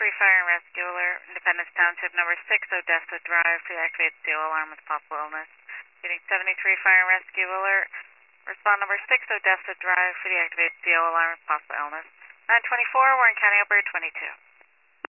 Fire and Rescue Alert, Independence Township number 6, Odessa Drive, for the activated CO alarm with possible illness. Getting 73 Fire and Rescue Alert, respond number 6, Odessa Drive, for the activated CO alarm with possible illness. 924, we're in County Upper 22.